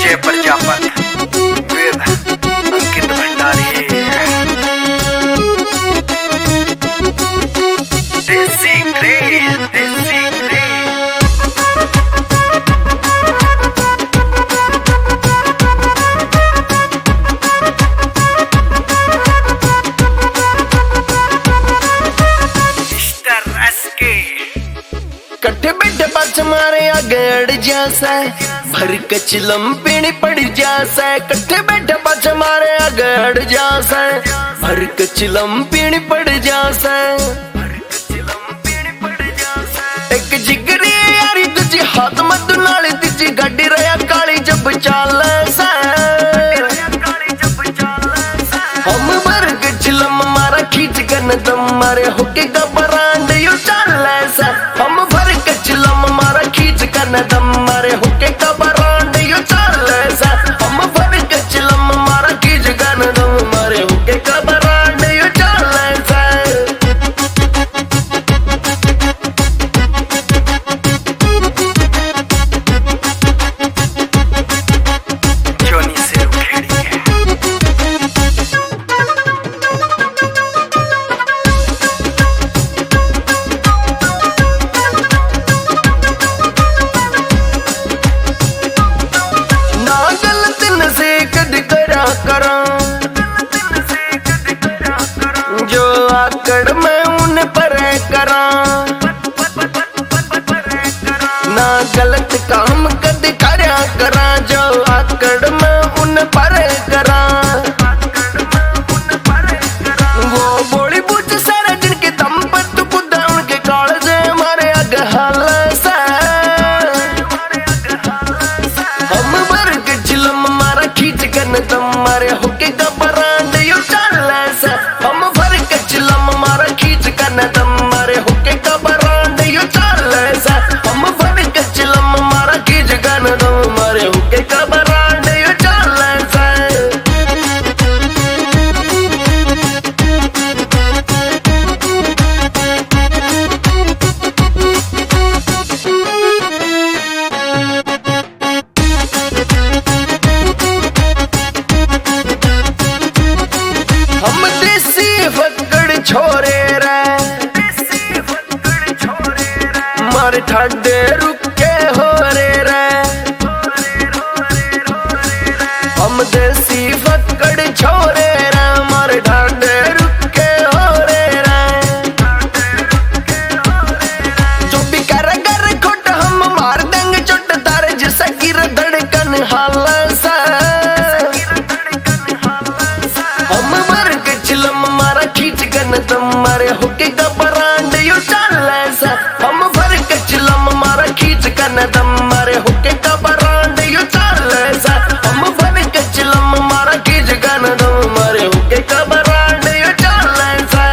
विजय Prajapati with अंकित भंडारी। देसी craze, देसी craze. Mister SK कट्ठे बैठे बच मारे अगड़ जासा भर के चिलम पीनी पड़ जासा। कट्ठे बैठे बच मारे अगड़ जासा भर के चिलम पीनी पड़ जासा। एक जिगरी यारी तुझी हाथ मत नाली तुझी गड्डी रहा काली जब चाल सा। हम भर के चिलम मारा खींच कर दम मारे होके घबरांड यू चाल सा। हम भर के चिलम मारा खींच कर दम मारे होके घबरांड यू चाल सा। हम भर के चिलम मारा खींच कर दम मारे होके घबरांड यू चाल सा। जोनी से उखेड़ी है। ना गलत नशे कद करा करा जो आकड़ में उन पर करा। ना गलत काम कद करा करा जो आकड़ में उन पर करा। वो बोली बुझ सारा जिनके दम पर तू खुदा उनके काल से मारे अग हाल सा। हम भर के चिलम मारा खींच कर दम मारे होके घबरांड यू चाल सा। हम भर के चिलम मारा खींच कर दम मारे होके घबरांड यू चाल सा। हम भर के चिलम मारा खींच कर दम मारे होके घबरांड यू चाल सा। हम देसी फक्कड़ छोरे रे मारे ठाडे रुके हो रे। हम देसी फक्कड़ छोरे रे मारे ठाडे रुके हो रे। जो भी कर खोट हम मार देंगे चोट तारे जैसा गिर धड़कन हाल सा। हम भर के चिलम मारा खींच कर दम मारे होके घबरांड यू चाल सा। हम भर के चिलम मारा खींच कर दम मारे होके घबरांड यू चाल सा। हम भर के चिलम मारा खींच कर दम मारे होके घबरांड यू चाल सा।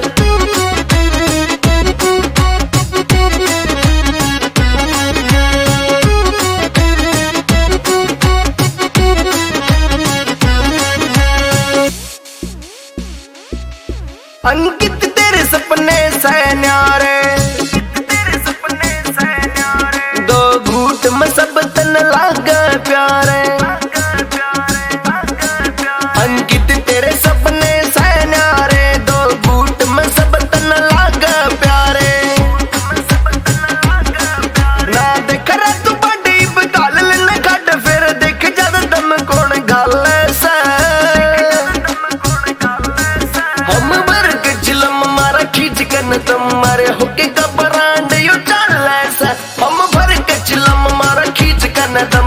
अंकित तेरे सपने से न्यारे दो घूट में सब तन लागा प्यारे। अंकित तेरे सपने से न्यारे दो घूट में सब तन लागा प्यारे। ना देख रहा तू बड़ी बगाल लेने काट फिर देख ज्यादा दम कौन गाल सा। हम भर के चिलम मारा खींच कर दम मारे होके घबरांड यू चाल सा। हम भर के चिलम मारा खींच कर दम